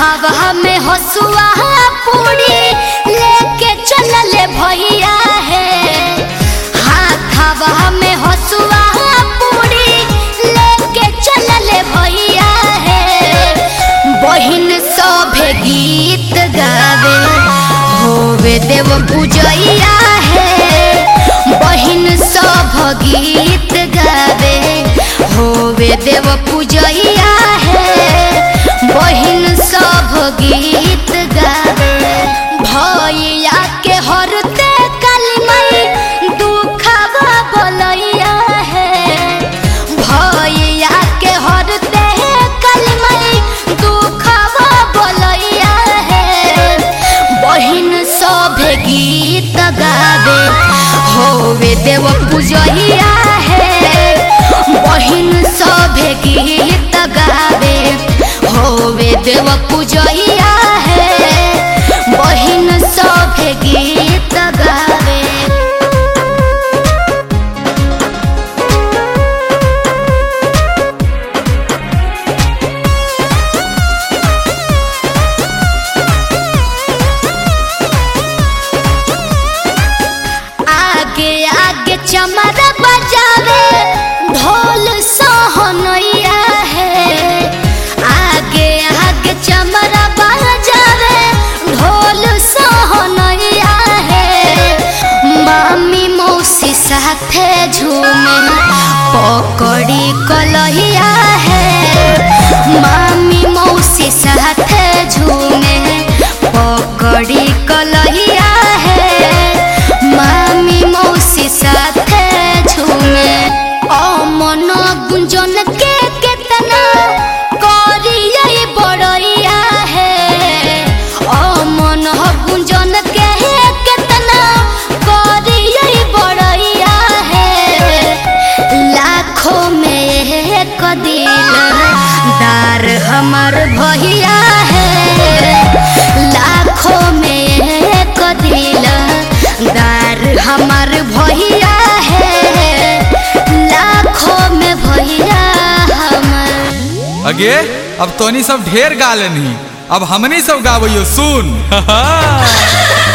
हाथवा में हसुआ पूरी लेके चलले भैया है। हाथवा में हसुआ पूरी लेके चलले भैया है। बहिन सभे गीत गावे होवे देव पूजैया है। बहिन सभ गीत गावे होवे देव पूजैया है। बहिन सभ गीत गावे भैया के हरते कलमई दुखवा बोलैया है। भैया के हरते कलमई दुखवा बोलैया है। बहिन सभ गीत गावे होवे देव पूजैया है। बहिन सभ गीत गावे होवे देव पूजैया है। बहिन सभ गीत गावे आगे आगे चमरा बजावे ढोल सोहनैया है। आगे आगे चमरा बजावे ढोल सोहनैया है। मामी मौसी साथे झूमे पकड़ी कलहिया है। मामी मौसी साथे झूमे पकड़ी कलहिया है। मामी मौसी साथे झूमे अमन गुंजन के केतना करियै बड़ैया है। अमन गुंजन के केतना करियै बड़ैया है। लाखों में एक दिलदार हमर भैया है। लाखों में एक दिलदार हमर भैया है। लाखों में भैया हमर। अगे अब तोनी सब ढेर गा लेनी, अब हमनी सब गावैयो सुन।